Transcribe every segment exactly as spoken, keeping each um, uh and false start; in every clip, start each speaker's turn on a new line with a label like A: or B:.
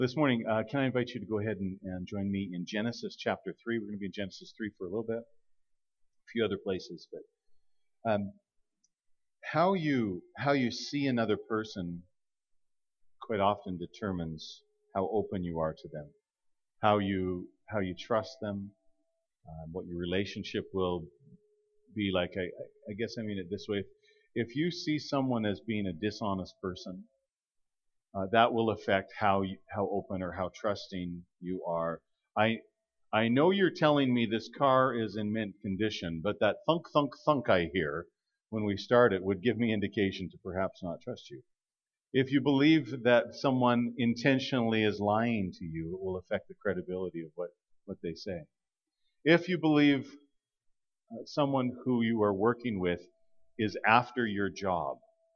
A: This morning, uh, can I invite you to go ahead and, and join me in Genesis chapter three? We're going to be in Genesis three for a little bit, a few other places, but um, how you how you see another person quite often determines how open you are to them, how you how you trust them, um, what your relationship will be like. I, I guess I mean it this way: if you see someone as being a dishonest person, Uh, that will affect how you, how open or how trusting you are. I I know you're telling me this car is in mint condition, but that thunk thunk thunk I hear when we start it would give me indication to perhaps not trust you. If you believe that someone intentionally is lying to you, it will affect the credibility of what, what they say. If you believe uh, someone who you are working with is after your job,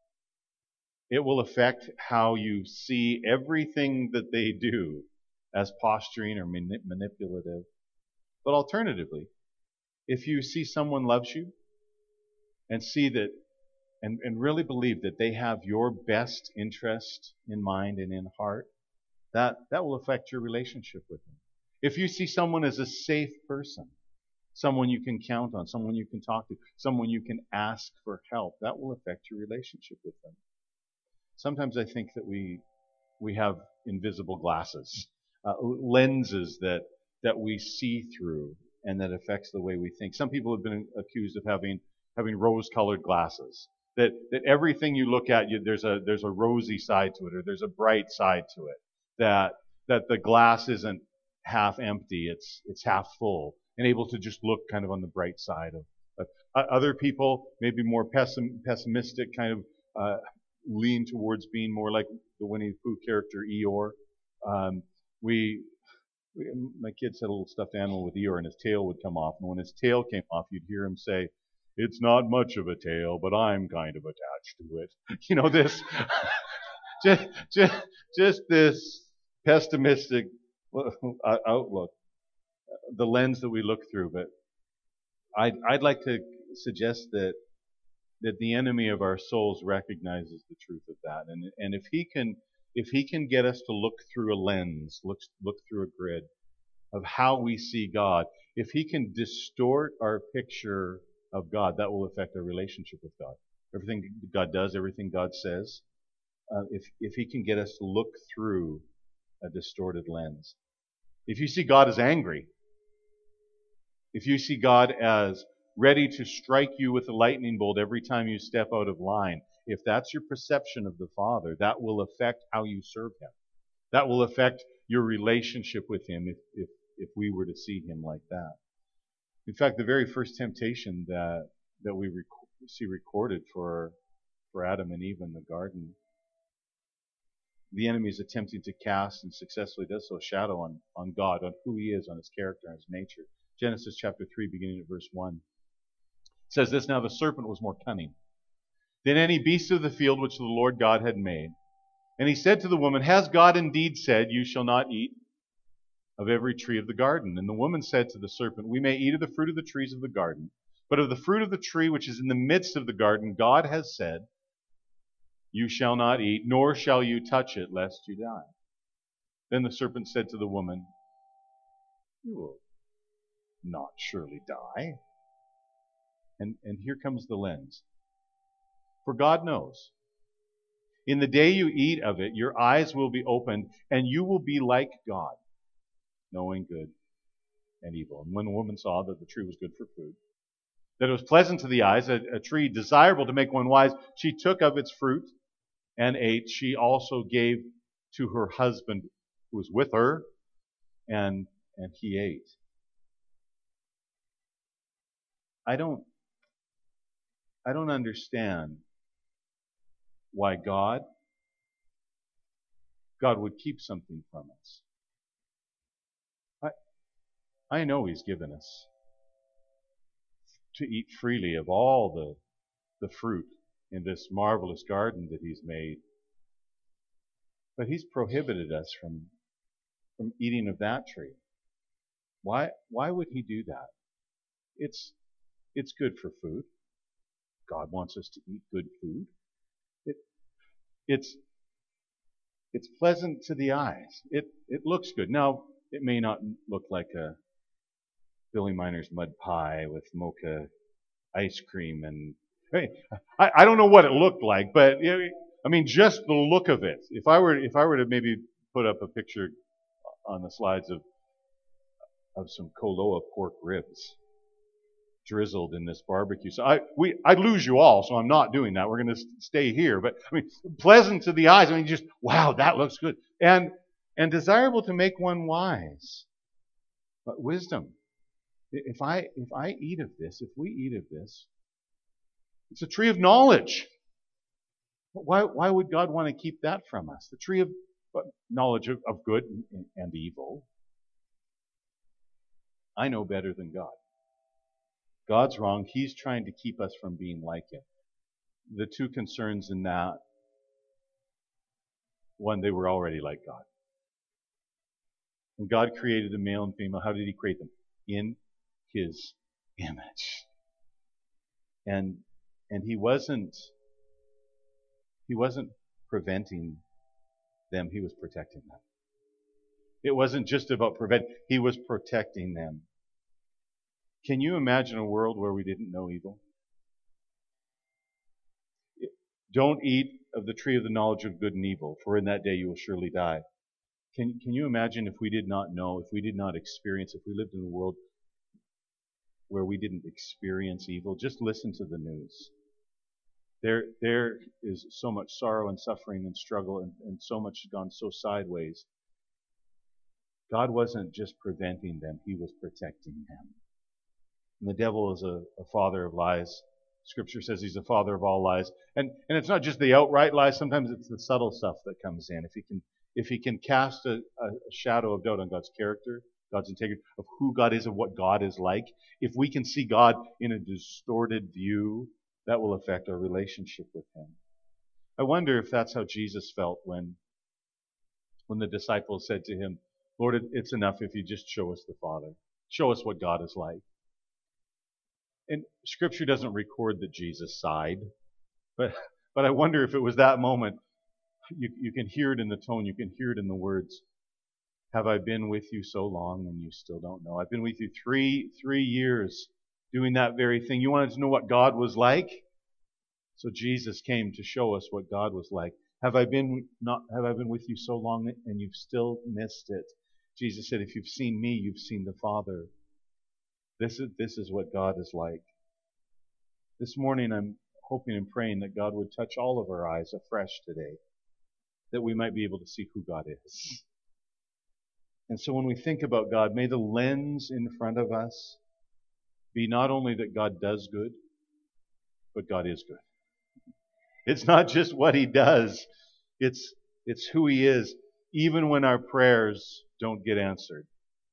A: it will affect how you see everything that they do as posturing or mani- manipulative. But alternatively, if you see someone loves you and see that and, and really believe that they have your best interest in mind and in heart, that, that will affect your relationship with them. If you see someone as a safe person, someone you can count on, someone you can talk to, someone you can ask for help, that will affect your relationship with them. Sometimes I think that we we have invisible glasses, uh, lenses that that we see through, and that affects the way we think. Some people have been accused of having having rose-colored glasses. That that everything you look at, you, there's a there's a rosy side to it, or there's a bright side to it. That that the glass isn't half empty; it's it's half full, and able to just look kind of on the bright side of. of uh, other people, maybe more pessim, pessimistic, kind of. Uh, lean towards being more like the Winnie the Pooh character Eeyore. Um, we, we, my kids had a little stuffed animal with Eeyore, and his tail would come off. And when his tail came off, you'd hear him say, "It's not much of a tail, but I'm kind of attached to it." You know, this, just, just, just this pessimistic outlook, the lens that we look through. But I'd, I'd like to suggest that that the enemy of our souls recognizes the truth of that, and and if he can if he can get us to look through a lens, look look through a grid of how we see God, if he can distort our picture of God, that will affect our relationship with God. Everything God does, everything God says, uh, if if he can get us to look through a distorted lens. If you see God as angry, if you see God as ready to strike you with a lightning bolt every time you step out of line, if that's your perception of the Father, that will affect how you serve him. That will affect your relationship with him if, if, if we were to see him like that. In fact, the very first temptation that, that we rec- see recorded for, for Adam and Eve in the garden, the enemy is attempting to cast, and successfully does so, a shadow on, on God, on who he is, on his character, on his nature. Genesis chapter three, beginning at verse one. It says this, "Now the serpent was more cunning than any beast of the field which the Lord God had made. And he said to the woman, Has God indeed said, You shall not eat of every tree of the garden? And the woman said to the serpent, We may eat of the fruit of the trees of the garden, but of the fruit of the tree which is in the midst of the garden, God has said, You shall not eat, nor shall you touch it, lest you die. Then the serpent said to the woman, You will not surely die. And, and here comes the lens. For God knows, in the day you eat of it, your eyes will be opened, and you will be like God, knowing good and evil. And when the woman saw that the tree was good for food, that it was pleasant to the eyes, a, a tree desirable to make one wise, she took of its fruit and ate. She also gave to her husband who was with her, and, and he ate. I don't, I don't understand why God, God would keep something from us. I, I know He's given us to eat freely of all the, the fruit in this marvelous garden that He's made. But He's prohibited us from, from eating of that tree. Why, why would He do that? It's, it's good for food. God wants us to eat good food. It, it's, it's pleasant to the eyes. It it looks good. Now, it may not look like a Billy Miner's mud pie with mocha ice cream and hey, I, I don't know what it looked like, but you know, I mean, just the look of it. If I were if I were to maybe put up a picture on the slides of of some Koloa pork ribs drizzled in this barbecue. So I we I'd lose you all, so I'm not doing that. We're going to stay here. But I mean, pleasant to the eyes. I mean, just wow, that looks good, and and desirable to make one wise. But wisdom. If I if I eat of this, if we eat of this, it's a tree of knowledge. Why why would God want to keep that from us? The tree of knowledge of, of good and, and evil. I know better than God. God's wrong. He's trying to keep us from being like Him. The two concerns in that, one, they were already like God. When God created a male and female, how did He create them? In His image. And and He wasn't He wasn't preventing them, He was protecting them. It wasn't just about prevent, He was protecting them. Can you imagine a world where we didn't know evil? Don't eat of the tree of the knowledge of good and evil, for in that day you will surely die. Can, can you imagine if we did not know, if we did not experience, if we lived in a world where we didn't experience evil? Just listen to the news. There, there is so much sorrow and suffering and struggle, and, and so much has gone so sideways. God wasn't just preventing them, He was protecting them. And the devil is a, a father of lies. Scripture says he's the father of all lies. And and it's not just the outright lies, sometimes it's the subtle stuff that comes in. If he can if he can cast a, a shadow of doubt on God's character, God's integrity, of who God is and what God is like, if we can see God in a distorted view, that will affect our relationship with Him. I wonder if that's how Jesus felt when when the disciples said to Him, Lord, it's enough if you just show us the Father. Show us what God is like. And Scripture doesn't record that Jesus sighed, but but I wonder if it was that moment. You, you can hear it in the tone, you can hear it in the words. Have I been with you so long and you still don't know? I've been with you three three years doing that very thing. You wanted to know what God was like? So Jesus came to show us what God was like. Have I been not have I been with you so long and you've still missed it? Jesus said, if you've seen me, you've seen the Father. This is, this is what God is like. This morning I'm hoping and praying that God would touch all of our eyes afresh today, that we might be able to see who God is. And so when we think about God, may the lens in front of us be not only that God does good, but God is good. It's not just what He does, it's, it's who He is, even when our prayers don't get answered.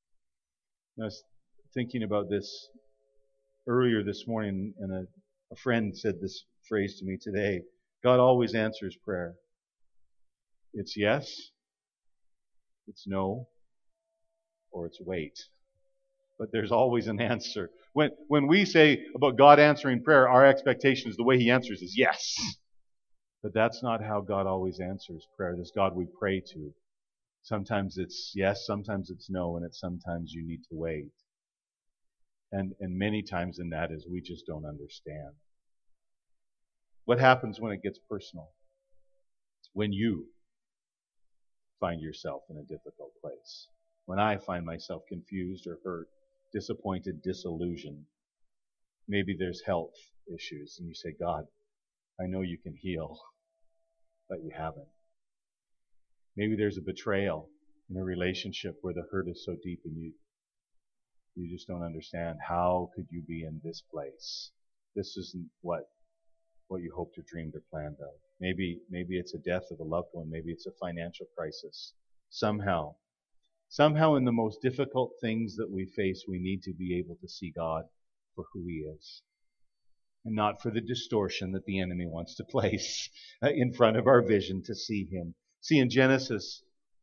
A: I was thinking about this earlier this morning, and a, a friend said this phrase to me today. God always answers prayer. It's yes, it's no, or it's wait. But there's always an answer. When when we say about God answering prayer, our expectation is the way He answers is yes. But that's not how God always answers prayer. This God we pray to. Sometimes it's yes, sometimes it's no, and it's sometimes you need to wait. And, and many times in that is we just don't understand. What happens when it gets personal? When you find yourself in a difficult place. When I find myself confused or hurt, disappointed, disillusioned. Maybe there's health issues and you say, God, I know you can heal, but you haven't. Maybe there's a betrayal in a relationship where the hurt is so deep and you You just don't understand. How could you be in this place? This isn't what what you hoped or dreamed or planned of. Maybe maybe it's a death of a loved one. Maybe it's a financial crisis. Somehow, somehow in the most difficult things that we face, we need to be able to see God for who He is. And not for the distortion that the enemy wants to place in front of our vision to see Him. See, in Genesis,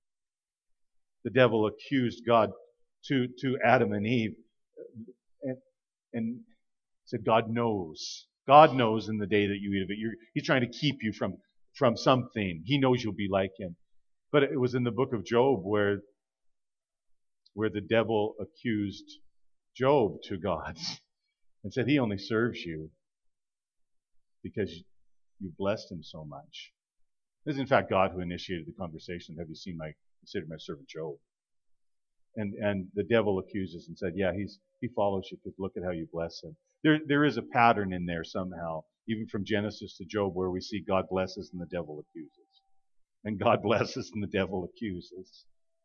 A: the devil accused God to, to Adam and Eve and, and said, God knows. God knows in the day that you eat of it. You're, he's trying to keep you from, from something. He knows you'll be like Him. But it was in the book of Job where, where the devil accused Job to God and said he only serves you because you blessed him so much. It is in fact God who initiated the conversation. Have you seen my, consider my servant Job? And and the devil accuses and said, yeah, he's he follows you because look at how you bless him. There there is a pattern in there somehow, even from Genesis to Job, where we see God blesses and the devil accuses. And God blesses and the devil accuses.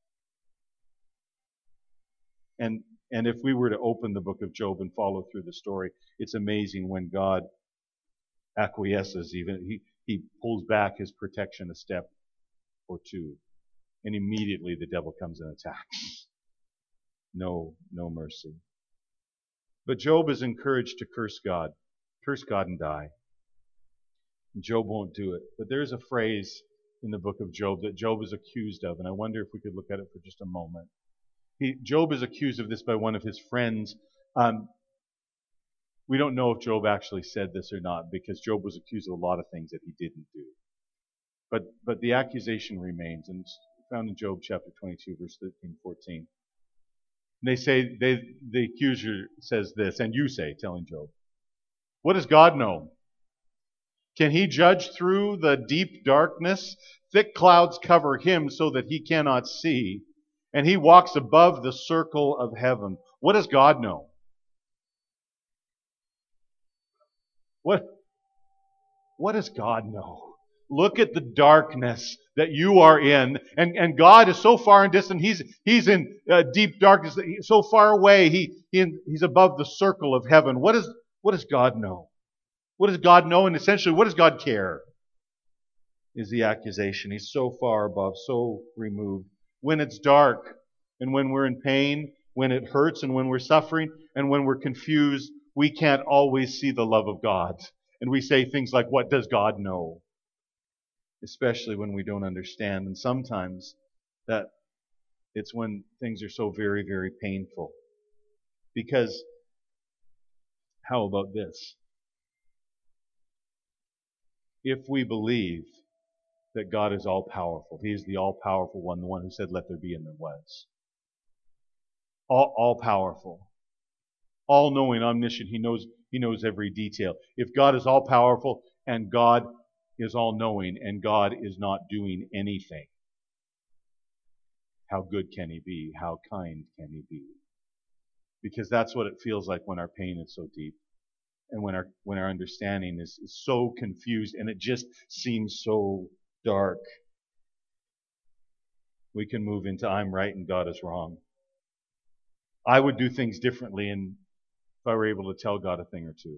A: And and if we were to open the book of Job and follow through the story, it's amazing when God acquiesces, even he, he pulls back his protection a step or two. And immediately the devil comes and attacks. No, no mercy. But Job is encouraged to curse God. Curse God and die. And Job won't do it. But there's a phrase in the book of Job that Job is accused of, and I wonder if we could look at it for just a moment. He, Job is accused of this by one of his friends. Um, we don't know if Job actually said this or not, because Job was accused of a lot of things that he didn't do. But but the accusation remains, and it's found in Job chapter twenty-two, verse thirteen, fourteen. They say, they, the accuser says this, and you say, telling Job, what does God know? Can he judge through the deep darkness? Thick clouds cover him so that he cannot see, and he walks above the circle of heaven. What does God know? What, what does God know? Look at the darkness that you are in. And, and God is so far and distant. He's, he's in uh, deep darkness. He's so far away. He, he, he's above the circle of heaven. What, is, what does God know? What does God know? And essentially, what does God care? Is the accusation. He's so far above, so removed. When it's dark, and when we're in pain, when it hurts, and when we're suffering, and when we're confused, we can't always see the love of God. And we say things like, what does God know? Especially when we don't understand. And sometimes that it's when things are so very, very painful. Because how about this? If we believe that God is all-powerful, He is the all-powerful one, the one who said, let there be, and there was. All, all-powerful. All-knowing, omniscient. He knows, He knows every detail. If God is all-powerful and God is all-knowing and God is not doing anything, how good can He be? How kind can He be? Because that's what it feels like when our pain is so deep and when our when our understanding is, is so confused and it just seems so dark. We can move into I'm right and God is wrong. I would do things differently and if I were able to tell God a thing or two.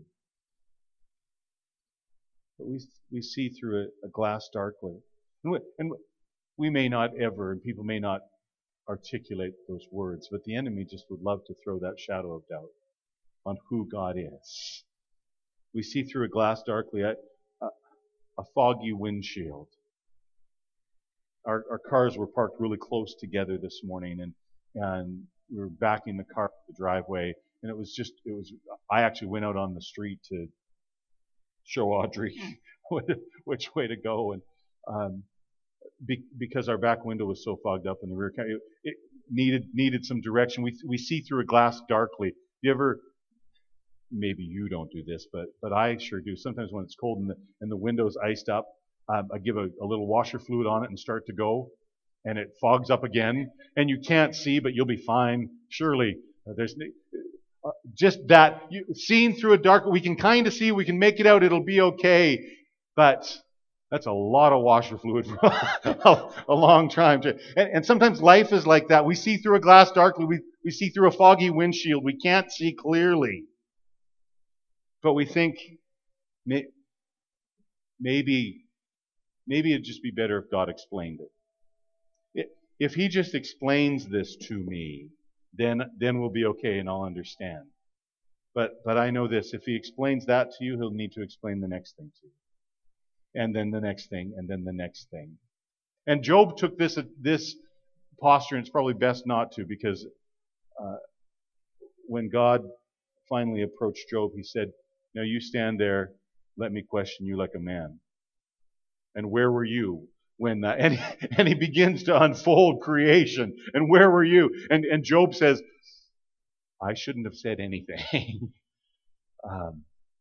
A: But we we see through a, a glass darkly. And we, and we may not ever, and people may not articulate those words, but the enemy just would love to throw that shadow of doubt on who God is. We see through a glass darkly, a, a, a foggy windshield. Our, our cars were parked really close together this morning, and and we were backing the car up the driveway, and it was just, it was, I actually went out on the street to show Audrey which way to go, and um, be, because our back window was so fogged up in the rear, it, it needed needed some direction. We we see through a glass darkly. You ever? Maybe you don't do this, but but I sure do. Sometimes when it's cold and the and the window's iced up, um, I give a, a little washer fluid on it and start to go, and it fogs up again, and you can't see, but you'll be fine. Surely uh, there's. Uh, just that, you, seeing through a dark, we can kind of see, we can make it out, it'll be okay. But that's a lot of washer fluid for a, a long time. To, and, and sometimes life is like that. We see through a glass darkly, we, we see through a foggy windshield, we can't see clearly. But we think may, maybe, maybe it'd just be better if God explained it. If He just explains this to me, then then we'll be okay and I'll understand. But but I know this, if He explains that to you, He'll need to explain the next thing to you. And then the next thing, and then the next thing. And Job took this this posture, and it's probably best not to, because uh, when God finally approached Job, He said, now you stand there, let me question you like a man. And where were you when uh, and and he begins to unfold creation. And where were you? And and Job says, I shouldn't have said anything. um,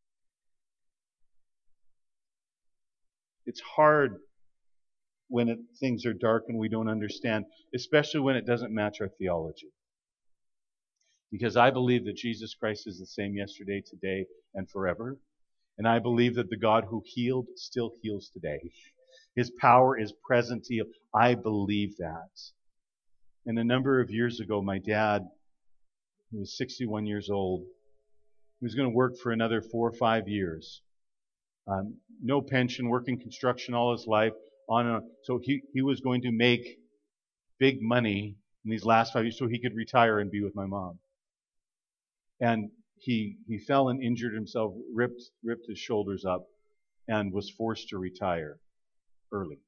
A: it's hard when it, things are dark and we don't understand, especially when it doesn't match our theology. Because I believe that Jesus Christ is the same yesterday, today, and forever. And I believe that the God who healed still heals today. His power is present to heal. I believe that. And a number of years ago, my dad, who was sixty-one years old, he was going to work for another four or five years. Um, no pension, working construction all his life. On and on. So he, he was going to make big money in these last five years so he could retire and be with my mom. And he he fell and injured himself, ripped ripped his shoulders up, and was forced to retire early.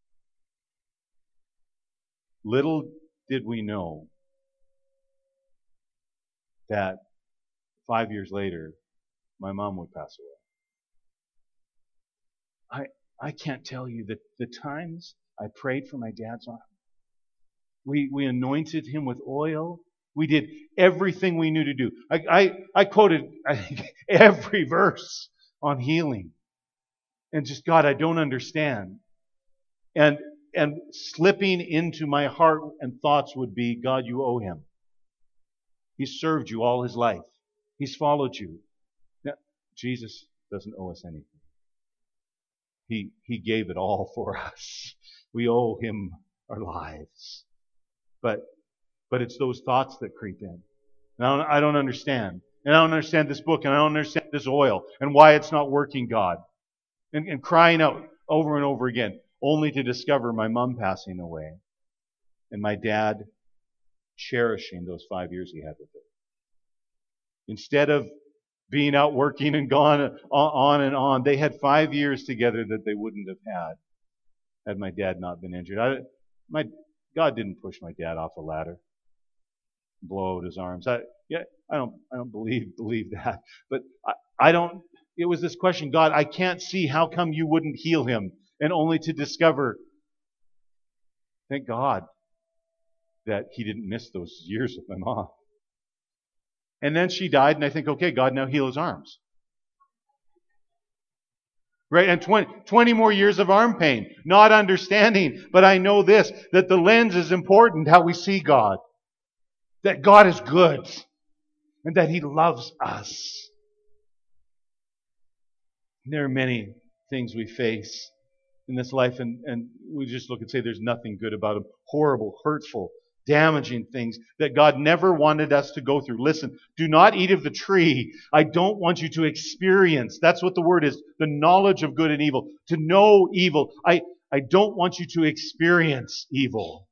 A: Little did we know that five years later, my mom would pass away. I I can't tell you the, the times I prayed for my dad's arm. We we anointed him with oil. We did everything we knew to do. I, I, I quoted, I think, every verse on healing. And just, God, I don't understand. And, and slipping into my heart and thoughts would be, God, you owe him. He's served you all his life. He's followed you. Now, Jesus doesn't owe us anything. He, he gave it all for us. We owe him our lives. But But it's those thoughts that creep in. And I don't, I don't understand. And I don't understand this book. And I don't understand this oil. And why it's not working, God. And, and crying out over and over again. Only to discover my mom passing away. And my dad cherishing those five years he had with her. Instead of being out working and gone on and on, they had five years together that they wouldn't have had had my dad not been injured. I, my God didn't push my dad off a ladder. Blow out his arms. I, yeah, I don't, I don't believe believe that. But I, I don't. It was this question, God, I can't see how come you wouldn't heal him, and only to discover, thank God, that he didn't miss those years with my mom. And then she died, and I think, okay, God, now heal his arms. Right, and twenty, twenty more years of arm pain, not understanding. But I know this, that the lens is important, how we see God. That God is good and that he loves us. There are many things we face in this life, and, and we just look and say there's nothing good about them. Horrible, hurtful, damaging things that God never wanted us to go through. Listen, do not eat of the tree. I don't want you to experience. That's what the word is. The knowledge of good and evil. To know evil. I, I don't want you to experience evil.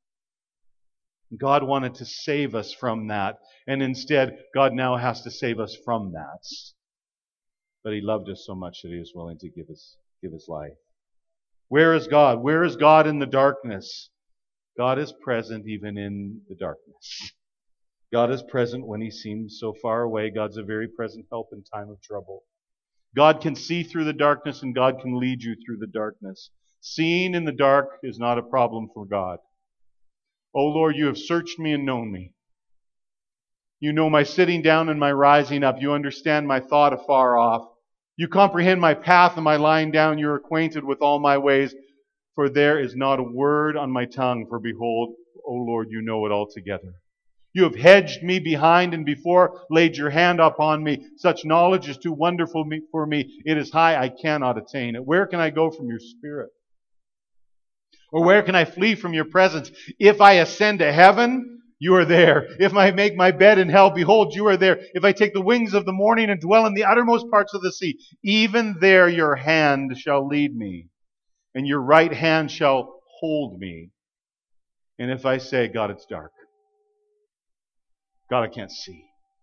A: God wanted to save us from that. And instead, God now has to save us from that. But he loved us so much that he was willing to give us, give his life. Where is God? Where is God in the darkness? God is present even in the darkness. God is present when he seems so far away. God's a very present help in time of trouble. God can see through the darkness, and God can lead you through the darkness. Seeing in the dark is not a problem for God. O Lord, you have searched me and known me. You know my sitting down and my rising up. You understand my thought afar off. You comprehend my path and my lying down. You are acquainted with all my ways. For there is not a word on my tongue. For behold, O Lord, you know it altogether. You have hedged me behind and before, laid your hand upon me. Such knowledge is too wonderful for me. It is high, I cannot attain it. Where can I go from your spirit? Or where can I flee from your presence? If I ascend to heaven, you are there. If I make my bed in hell, behold, you are there. If I take the wings of the morning and dwell in the uttermost parts of the sea, even there your hand shall lead me, and your right hand shall hold me. And if I say, God, it's dark. God, I can't see.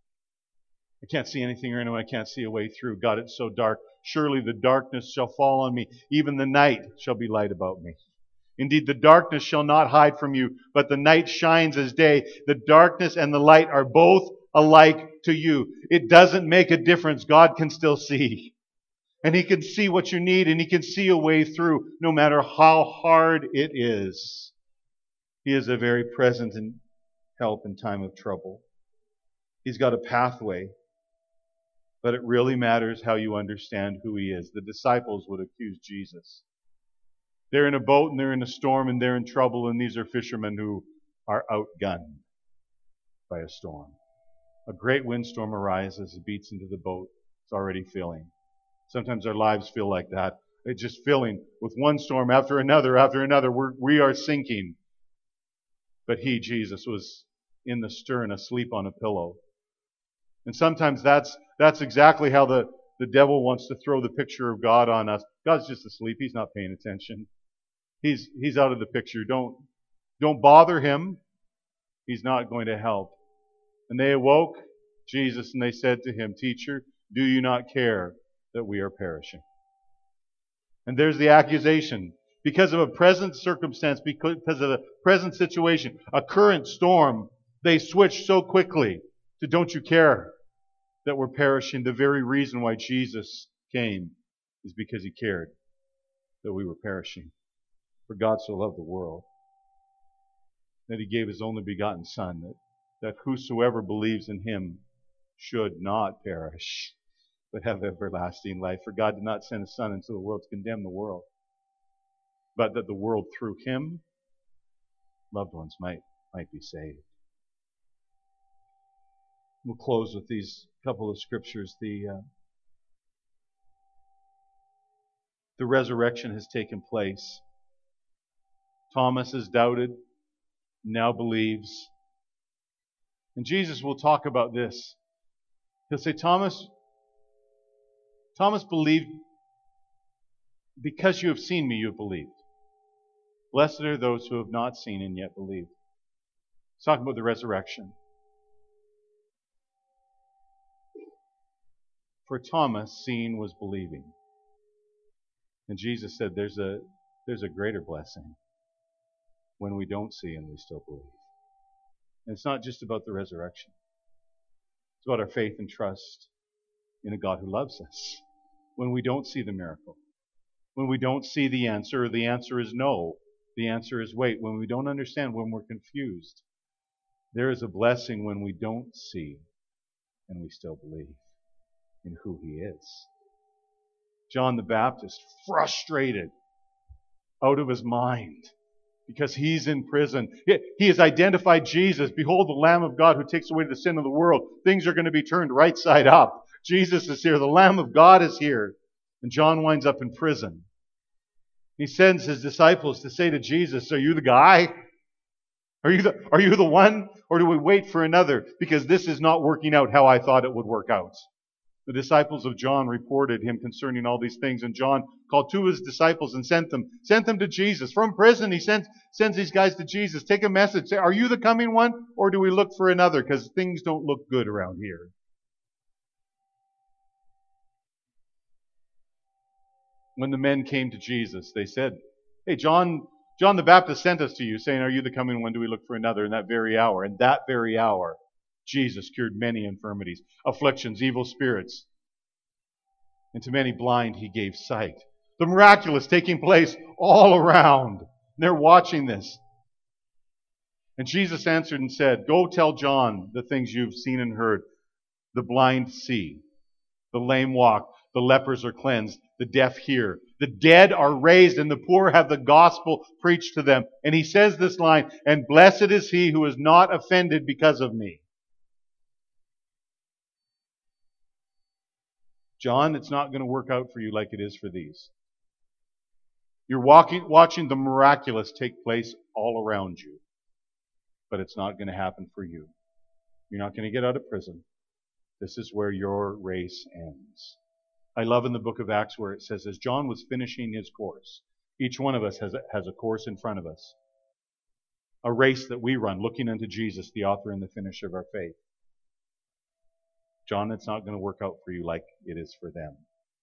A: I can't see anything or anyone. I can't see a way through. God, it's so dark. Surely the darkness shall fall on me. Even the night shall be light about me. Indeed, the darkness shall not hide from you, but the night shines as day. The darkness and the light are both alike to you. It doesn't make a difference. God can still see. And He can see what you need, and He can see a way through no matter how hard it is. He is a very present and help in time of trouble. He's got a pathway, but it really matters how you understand who He is. The disciples would accuse Jesus. They're in a boat and they're in a storm and they're in trouble, and these are fishermen who are outgunned by a storm. A great windstorm arises, it beats into the boat. It's already filling. Sometimes our lives feel like that. It's just filling with one storm after another after another. We're, we are sinking. But He, Jesus, was in the stern, asleep on a pillow. And sometimes that's that's exactly how the, the devil wants to throw the picture of God on us. God's just asleep. He's not paying attention. He's he's out of the picture. Don't don't bother Him. He's not going to help. And they awoke Jesus and they said to Him, Teacher, do you not care that we are perishing? And there's the accusation. Because of a present circumstance, because of a present situation, a current storm, they switch so quickly to don't you care that we're perishing. The very reason why Jesus came is because He cared that we were perishing. For God so loved the world that He gave His only begotten Son, that, that whosoever believes in Him should not perish, but have everlasting life. For God did not send His Son into the world to condemn the world, but that the world through Him, loved ones, might, might be saved. We'll close with these couple of scriptures. The, uh, the resurrection has taken place. Thomas has doubted, now believes. And Jesus will talk about this. He'll say, Thomas, Thomas believed because you have seen me, you have believed. Blessed are those who have not seen and yet believed. He's talking about the resurrection. For Thomas, seeing was believing. And Jesus said there's a, there's a greater blessing when we don't see and we still believe. And it's not just about the resurrection. It's about our faith and trust in a God who loves us. When we don't see the miracle, when we don't see the answer, the answer is no. The answer is wait. When we don't understand, when we're confused, there is a blessing when we don't see and we still believe in who He is. John the Baptist, frustrated, out of his mind, because he's in prison. He has identified Jesus. Behold, the Lamb of God who takes away the sin of the world. Things are going to be turned right side up. Jesus is here. The Lamb of God is here. And John winds up in prison. He sends his disciples to say to Jesus, are you the guy? Are you the, are you the one? Or do we wait for another? Because this is not working out how I thought it would work out. The disciples of John reported him concerning all these things, and John called two of his disciples and sent them, sent them to Jesus. From prison, he sent, sends these guys to Jesus. Take a message. Say, are you the coming one, or do we look for another? Because things don't look good around here. When the men came to Jesus, they said, hey, John, John the Baptist sent us to you, saying, are you the coming one? Do we look for another? In that very hour, in that very hour, Jesus cured many infirmities, afflictions, evil spirits. And to many blind He gave sight. The miraculous taking place all around. They're watching this. And Jesus answered and said, go tell John the things you've seen and heard. The blind see, the lame walk, the lepers are cleansed, the deaf hear, the dead are raised, and the poor have the gospel preached to them. And He says this line, and blessed is he who is not offended because of me. John, it's not going to work out for you like it is for these. You're walking, watching the miraculous take place all around you. But it's not going to happen for you. You're not going to get out of prison. This is where your race ends. I love in the book of Acts where it says, as John was finishing his course, each one of us has a, has a course in front of us. A race that we run, looking unto Jesus, the author and the finisher of our faith. John, it's not going to work out for you like it is for them.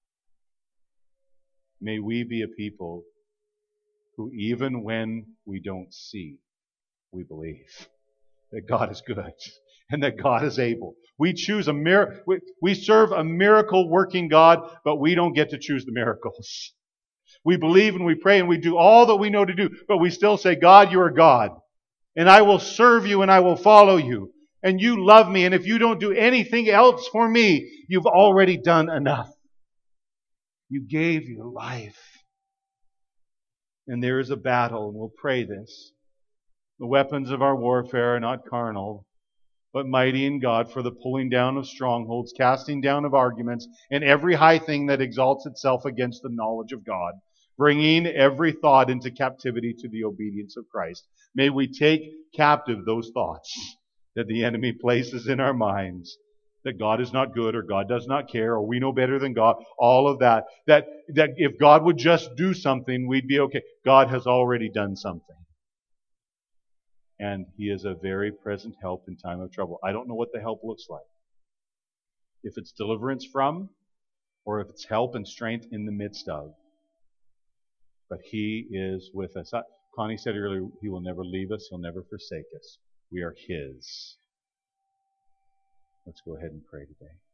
A: May we be a people who, even when we don't see, we believe that God is good and that God is able. We choose a mir- we, we serve a miracle working God, but we don't get to choose the miracles. We believe and we pray and we do all that we know to do, but we still say, God, you are God, and I will serve you and I will follow you, and you love me, and if you don't do anything else for me, you've already done enough. You gave your life. And there is a battle, and we'll pray this. The weapons of our warfare are not carnal, but mighty in God for the pulling down of strongholds, casting down of arguments, and every high thing that exalts itself against the knowledge of God, bringing every thought into captivity to the obedience of Christ. May we take captive those thoughts that the enemy places in our minds, that God is not good, or God does not care, or we know better than God, all of that. That, that if God would just do something, we'd be okay. God has already done something. And He is a very present help in time of trouble. I don't know what the help looks like. If it's deliverance from, or if it's help and strength in the midst of. But He is with us. Connie said earlier, He will never leave us. He'll never forsake us. We are His. Let's go ahead and pray today.